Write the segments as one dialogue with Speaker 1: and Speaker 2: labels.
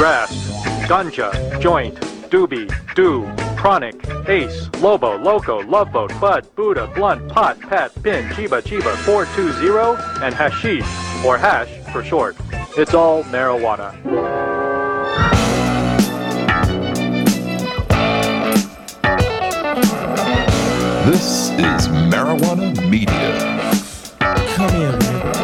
Speaker 1: grass, ganja, joint, doobie, do, chronic, ace, lobo, loco, love boat, bud, Buddha, blunt, pot, pat, pin, chiba, 420, and hashish, or hash for short. It's all marijuana.
Speaker 2: This is Marijuana Media.
Speaker 3: Come here,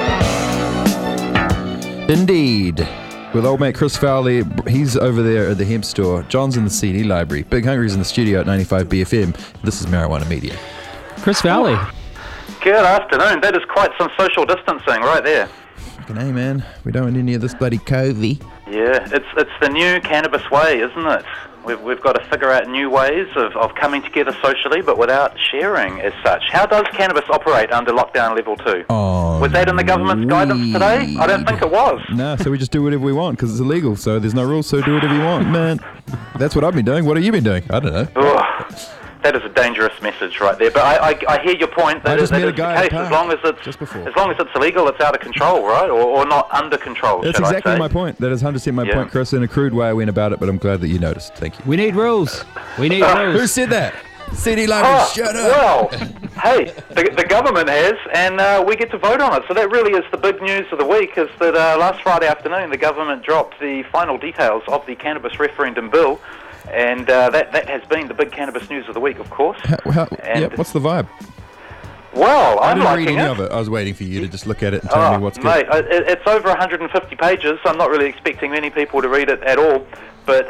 Speaker 3: man.
Speaker 4: Indeed. With old mate Chris Fowley, he's over there at the hemp store. John's in the CD library. Big Hungry's in the studio at 95 BFM. This is Marijuana Media.
Speaker 3: Chris Fowley.
Speaker 5: Good afternoon. That is quite some social distancing right there.
Speaker 4: Fucking hey, man. We don't want any of this bloody COVID.
Speaker 5: Yeah, it's the new cannabis way, isn't it? We've got to figure out new ways of coming together socially, but without sharing as such. How does cannabis operate under lockdown level 2?
Speaker 4: Oh,
Speaker 5: was that in the government's guidance today? I don't think it was.
Speaker 4: No, so we just do whatever we want because it's illegal, so there's no rules, so do whatever you want, man. That's what I've been doing. What have you been doing? I don't know.
Speaker 5: Ugh, that is a dangerous message right there. But I hear your point that, that is the case. As long as it's illegal, it's out of control, right? Or not under control.
Speaker 4: That's exactly my point. That is 100% my point, Chris. In a crude way I went about it, but I'm glad that you noticed. Thank you.
Speaker 3: We need rules. We need rules.
Speaker 4: Who said that? CD library, shut up.
Speaker 5: Well, hey, the government has, and we get to vote on it. So that really is the big news of the week, is that last Friday afternoon the government dropped the final details of the cannabis referendum bill. And that has been the big cannabis news of the week, of course.
Speaker 4: What's the vibe?
Speaker 5: Well, I'm
Speaker 4: liking it. I didn't read any of it. I was waiting for you to just look at it and tell me what's good.
Speaker 5: Mate, it's over 150 pages, so I'm not really expecting many people to read it at all. But,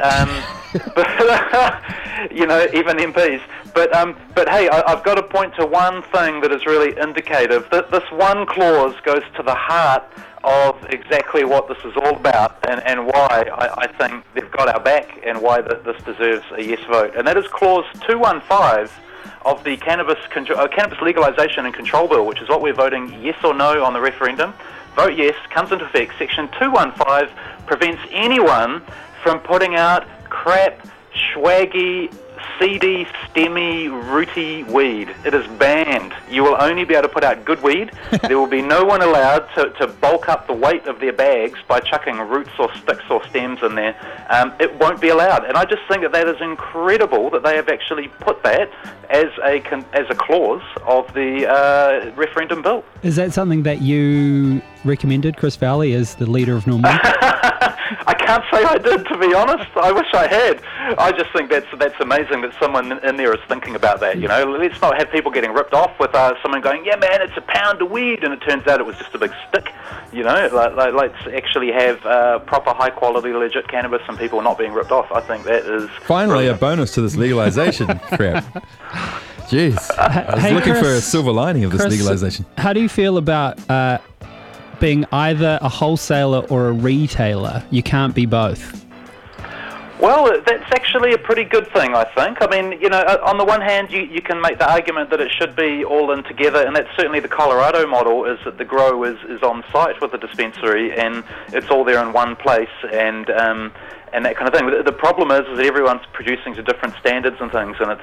Speaker 5: you know, even MPs. But hey, I've got to point to one thing that is really indicative. This one clause goes to the heart of exactly what this is all about and why I think they've got our back and why this deserves a yes vote. And that is Clause 215 of the Cannabis Legalisation and Control Bill, which is what we're voting yes or no on the referendum. Vote yes, comes into effect. Section 215 prevents anyone from putting out crap, swaggy, seedy, stemmy, rooty weed. It is banned. You will only be able to put out good weed. There will be no one allowed to bulk up the weight of their bags by chucking roots or sticks or stems in there. It won't be allowed. And I just think that is incredible that they have actually put that as a clause of the referendum bill.
Speaker 3: Is that something that you recommended, Chris Fowley, as the leader of Normal?
Speaker 5: I can't say I did, to be honest. I wish I had. I just think that's amazing that someone in there is thinking about that, you know. Let's not have people getting ripped off with someone going, yeah, man, it's a pound of weed, and it turns out it was just a big stick, you know. Let's actually have proper, high-quality, legit cannabis and people not being ripped off. I think that is...
Speaker 4: Finally, brilliant. A bonus to this legalization crap. Jeez. I was looking for a silver lining of this legalization.
Speaker 3: How do you feel about... being either a wholesaler or a retailer? You can't be both.
Speaker 5: Well, that's actually a pretty good thing, I think. I mean, you know, on the one hand, you can make the argument that it should be all in together, and that's certainly the Colorado model, is that the grow is on site with the dispensary, and it's all there in one place, and that kind of thing. The problem is that everyone's producing to different standards and things, and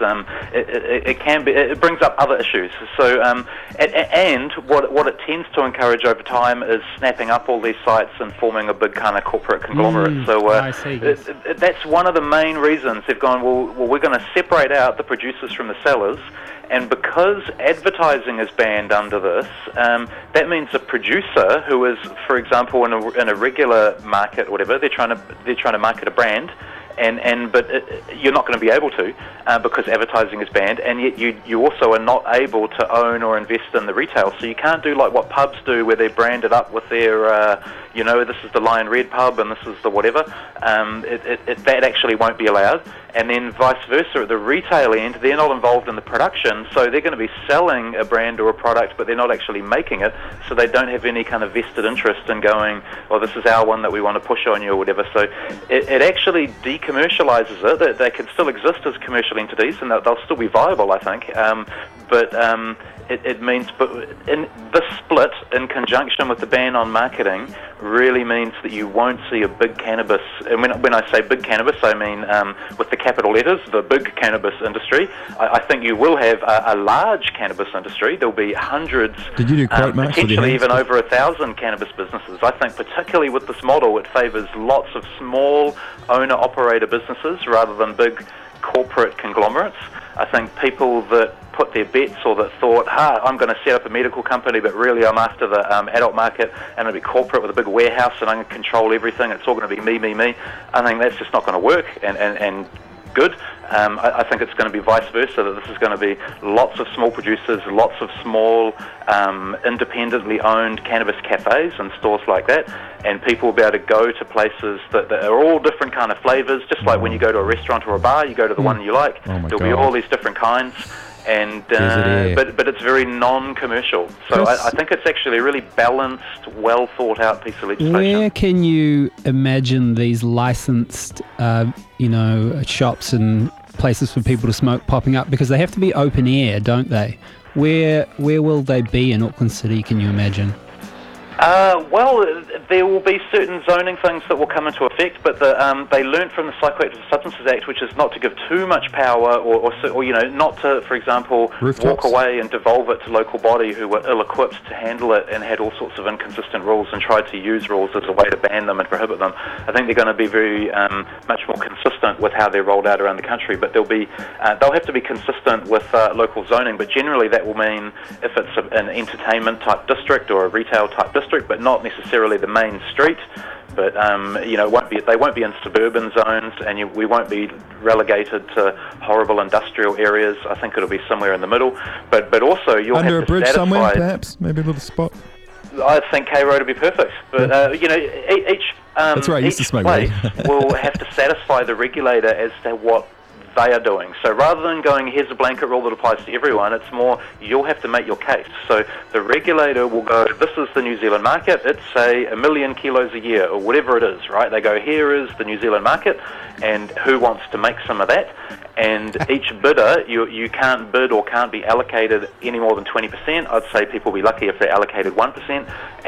Speaker 5: it brings up other issues. So, and what it tends to encourage over time is snapping up all these sites and forming a big kind of corporate conglomerate.
Speaker 3: I see.
Speaker 5: That's one of the main reasons they've gone, well, we're going to separate out the producers from the sellers. And because advertising is banned under this, that means a producer who is, for example, in a regular market or whatever, they're trying to market a brand, but you're not going to be able to because advertising is banned, and yet you also are not able to own or invest in the retail. So you can't do like what pubs do, where they brand it up with their, you know, this is the Lion Red pub and this is the whatever. That actually won't be allowed. And then vice versa, at the retail end, they're not involved in the production, so they're going to be selling a brand or a product, but they're not actually making it, so they don't have any kind of vested interest in going, well, this is our one that we want to push on you or whatever. So it actually decommercializes it. They can still exist as commercial entities, and they'll still be viable, I think. But it means, but in this split, in conjunction with the ban on marketing, really means that you won't see a big cannabis, and when I say big cannabis, I mean with the capital letters, the big cannabis industry. I think you will have a large cannabis industry. There'll be hundreds,
Speaker 4: Did you do quote marks?
Speaker 5: potentially even over 1,000 cannabis businesses. I think particularly with this model, it favours lots of small owner-operator businesses rather than big corporate conglomerates. I think people that put their bets or that thought, I'm going to set up a medical company, but really I'm after the adult market and it'll be corporate with a big warehouse and I'm going to control everything. It's all going to be me. I think that's just not going to work and good. I think it's going to be vice versa, that this is going to be lots of small producers, lots of small independently owned cannabis cafes and stores like that, and people will be able to go to places that are all different kind of flavours, just like when you go to a restaurant or a bar, you go to the one you like. There'll be all these different kinds. And but it's very non-commercial, so I think it's actually a really balanced, well thought out piece of legislation.
Speaker 3: Where can you imagine these licensed, shops and places for people to smoke popping up? Because they have to be open air, don't they? Where will they be in Auckland City? Can you imagine?
Speaker 5: Well, there will be certain zoning things that will come into effect, but they learned from the Psychoactive Substances Act, which is not to give too much power, or not to, for example, walk away and devolve it to local body who were ill-equipped to handle it and had all sorts of inconsistent rules and tried to use rules as a way to ban them and prohibit them. I think they're going to be very much more consistent with how they're rolled out around the country, but they'll have to be consistent with local zoning. But generally, that will mean if it's an entertainment type district or a retail type district, but not necessarily the main street. But they won't be in suburban zones, and we won't be relegated to horrible industrial areas. I think it'll be somewhere in the middle. But also you'll
Speaker 4: under
Speaker 5: have
Speaker 4: a bridge
Speaker 5: to
Speaker 4: somewhere, perhaps, maybe a little spot.
Speaker 5: I think K Road would be perfect. But each
Speaker 4: That's right, I used to smoke
Speaker 5: place
Speaker 4: weed.
Speaker 5: will have to satisfy the regulator as to what they are doing. So rather than going, here's a blanket rule that applies to everyone, it's more, you'll have to make your case. So the regulator will go, this is the New Zealand market, it's say 1 million kilos a year, or whatever it is, right? They go, here is the New Zealand market, and who wants to make some of that? And each bidder, you can't bid or can't be allocated any more than 20%. I'd say people will be lucky if they're allocated 1%.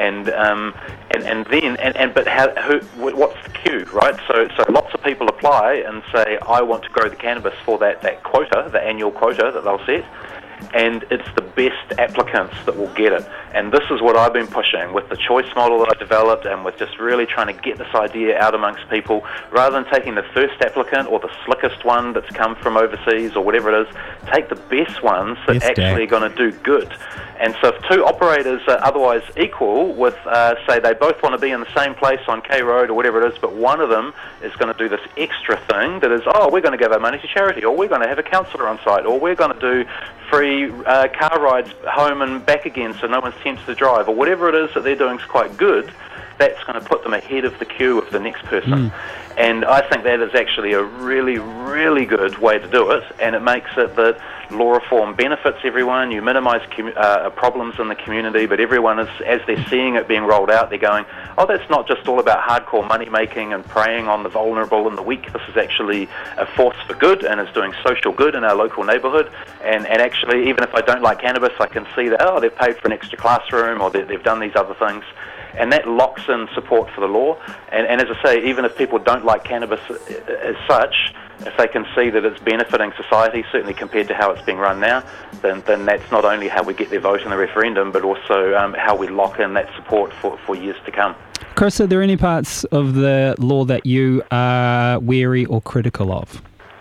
Speaker 5: But what's the queue, right? So lots of people apply and say, I want to grow the cannabis for that quota, the annual quota that they'll set. And it's the best applicants that will get it. And this is what I've been pushing with the choice model that I developed, and with just really trying to get this idea out amongst people, rather than taking the first applicant or the slickest one that's come from overseas or whatever it is. Take the best ones that actually are going to do good. And so if two operators are otherwise equal with, say, they both want to be in the same place on K Road or whatever it is, but one of them is going to do this extra thing that is, we're going to give our money to charity, or we're going to have a counsellor on site, or we're going to do free car rides home and back again so no one's tempted to drive, or whatever it is that they're doing is quite good, that's going to put them ahead of the queue of the next person. And I think that is actually a really, really good way to do it, and it makes it that law reform benefits everyone. You minimise problems in the community, but everyone is, as they're seeing it being rolled out, they're going, that's not just all about hardcore money making and preying on the vulnerable and the weak. This is actually a force for good and is doing social good in our local neighbourhood. And actually, even if I don't like cannabis, I can see that, they've paid for an extra classroom, or they've done these other things. And that locks in support for the law. And as I say, even if people don't like cannabis as such, if they can see that it's benefiting society, certainly compared to how it's being run now, then that's not only how we get their vote in the referendum, but also how we lock in that support for years to come.
Speaker 3: Chris, are there any parts of the law that you are wary or critical of?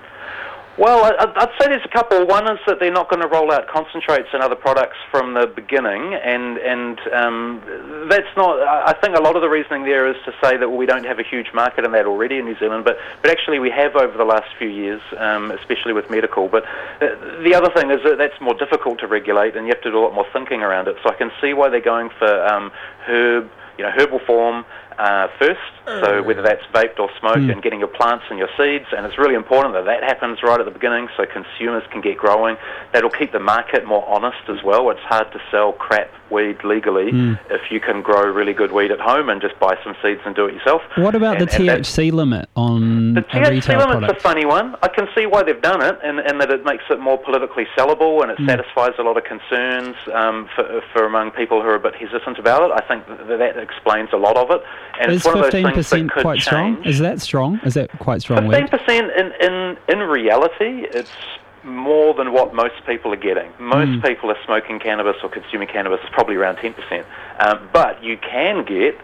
Speaker 5: Well, I'd say there's a couple. One is that they're not going to roll out concentrates and other products from the beginning, and that's not. I think a lot of the reasoning there is to say that we don't have a huge market in that already in New Zealand, but actually we have over the last few years, especially with medical. But the other thing is that that's more difficult to regulate, and you have to do a lot more thinking around it. So I can see why they're going for herbal form, first, so whether that's vaped or smoked, and getting your plants and your seeds, and it's really important that that happens right at the beginning so consumers can get growing. That'll keep the market more honest as well. It's hard to sell crap weed legally if you can grow really good weed at home and just buy some seeds and do it yourself.
Speaker 3: What about the THC limit on
Speaker 5: the
Speaker 3: a
Speaker 5: THC
Speaker 3: retail
Speaker 5: limit's
Speaker 3: product?
Speaker 5: a funny one. I can see why they've done it, and that it makes it more politically sellable, and it satisfies a lot of concerns for among people who are a bit hesitant about it. I think that explains a lot of it. And
Speaker 3: Is
Speaker 5: it's one of those things that
Speaker 3: 15%
Speaker 5: could
Speaker 3: quite strong?
Speaker 5: change.
Speaker 3: Is that strong? Is that quite strong weed?
Speaker 5: 15% in reality, it's more than what most people are getting. Most people are smoking cannabis or consuming cannabis is probably around 10%. But you can get,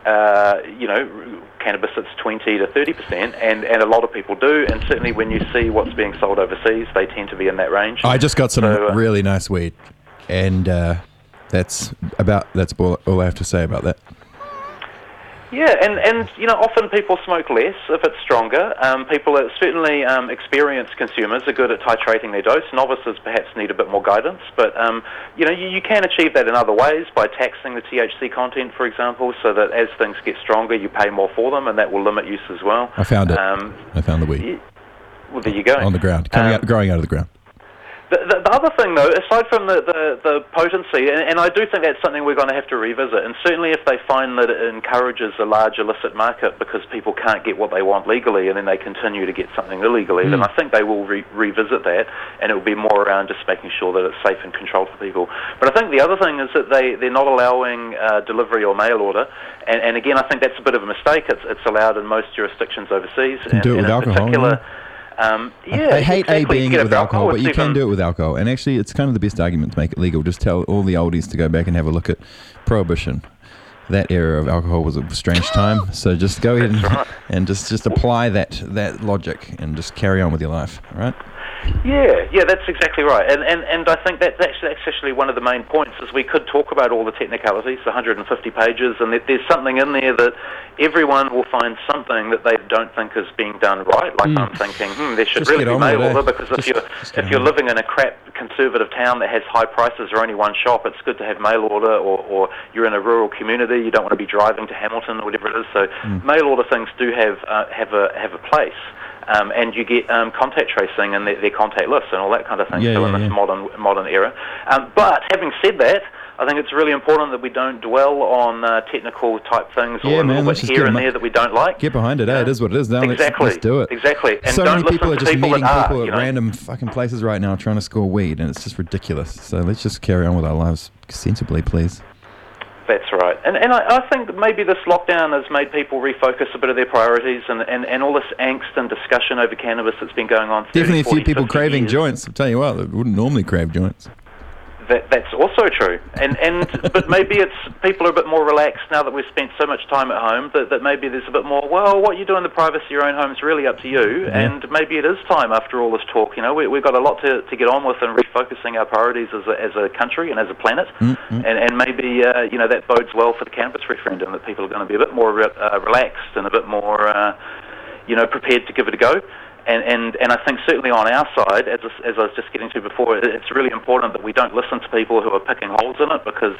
Speaker 5: cannabis that's 20 to 30%, and a lot of people do. And certainly when you see what's being sold overseas, they tend to be in that range.
Speaker 4: I just got some really nice weed, and that's all I have to say about that.
Speaker 5: Yeah, and often people smoke less if it's stronger. People that certainly experienced consumers are good at titrating their dose. Novices perhaps need a bit more guidance, but you can achieve that in other ways by taxing the THC content, for example, so that as things get stronger, you pay more for them, and that will limit use as well.
Speaker 4: I found it. I found the weed.
Speaker 5: Well, there you go.
Speaker 4: On the ground, growing out of the ground.
Speaker 5: The other thing, though, aside from the potency, and I do think that's something we're going to have to revisit, and certainly if they find that it encourages a large illicit market because people can't get what they want legally and then they continue to get something illegally, then I think they will revisit that, and it will be more around just making sure that it's safe and controlled for people. But I think the other thing is that they're not allowing delivery or mail order, and again, I think that's a bit of a mistake. It's allowed in most jurisdictions overseas.
Speaker 4: You can do it with alcohol. I hate being it with alcohol, but you can do it with alcohol. And actually, it's kind of the best argument to make it legal. Just tell all the oldies to go back and have a look at Prohibition. That era of alcohol was a strange time. So just go ahead and just apply that logic and just carry on with your life. All right?
Speaker 5: Yeah, that's exactly right. And I think that's actually one of the main points is we could talk about all the technicalities, 150 pages, and there's something in there that everyone will find something that they don't think is being done right. Like I'm thinking, there should
Speaker 4: Just
Speaker 5: really
Speaker 4: get
Speaker 5: be
Speaker 4: on
Speaker 5: mail
Speaker 4: with it,
Speaker 5: order, because if you're living in a crap conservative town that has high prices or only one shop, it's good to have mail order, or you're in a rural community, you don't want to be driving to Hamilton or whatever it is. So mail order things do have a place. And you get contact tracing and their contact lists and all that kind of thing. In this modern era. But having said that, I think it's really important that we don't dwell on technical type things or a little bit here and there that we don't like.
Speaker 4: Get behind it, It is what it is. Now let's do it.
Speaker 5: Exactly. And
Speaker 4: so
Speaker 5: don't
Speaker 4: many people are
Speaker 5: listen
Speaker 4: just
Speaker 5: to people
Speaker 4: meeting
Speaker 5: that
Speaker 4: people
Speaker 5: are,
Speaker 4: at random fucking places right now trying to score weed, and it's just ridiculous. So let's just carry on with our lives sensibly, please.
Speaker 5: That's right. And I think maybe this lockdown has made people refocus a bit of their priorities, and all this angst and discussion over cannabis that's been going on 30,
Speaker 4: Definitely a few
Speaker 5: 40,
Speaker 4: people
Speaker 5: 50
Speaker 4: craving
Speaker 5: years.
Speaker 4: joints. I'll tell you what, they wouldn't normally crave joints.
Speaker 5: That's also true, but maybe it's people are a bit more relaxed now that we've spent so much time at home. That maybe there's a bit more. Well, what you do in the privacy of your own home is really up to you, and maybe it is time after all this talk. We've got a lot to get on with and refocusing our priorities as a country and as a planet, and maybe that bodes well for the cannabis referendum. That people are going to be a bit more relaxed and a bit more prepared to give it a go. And I think certainly on our side, as I was just getting to before, it's really important that we don't listen to people who are picking holes in it, because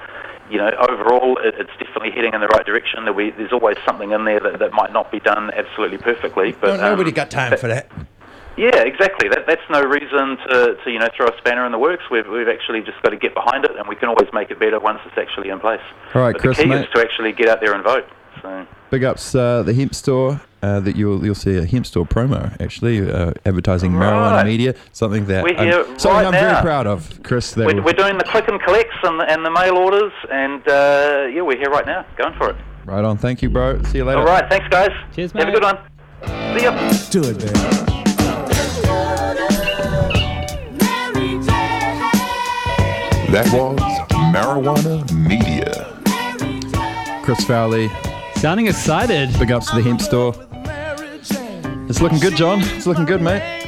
Speaker 5: overall it's definitely heading in the right direction. There's always something in there that might not be done absolutely perfectly. But
Speaker 4: nobody got time for that.
Speaker 5: Yeah, exactly. That's no reason to throw a spanner in the works. We've actually just got to get behind it, and we can always make it better once it's actually in place.
Speaker 4: All right,
Speaker 5: but
Speaker 4: Chris,
Speaker 5: the key
Speaker 4: mate,
Speaker 5: is to actually get out there and vote. So.
Speaker 4: Big ups the hemp store. That you'll see a hemp store promo actually advertising marijuana media, something that I'm very proud of, Chris.
Speaker 5: We're doing the click and collects and the mail orders, and we're here right now, going for it.
Speaker 4: Right on. Thank you, bro. See you later.
Speaker 5: All right, thanks, guys.
Speaker 3: Cheers, mate.
Speaker 5: Have a good one. See ya.
Speaker 6: Do it, man.
Speaker 2: That was Marijuana Media.
Speaker 4: Chris Fowley.
Speaker 3: Sounding excited.
Speaker 4: Big ups to the hemp store. It's looking good, John. It's looking good, mate.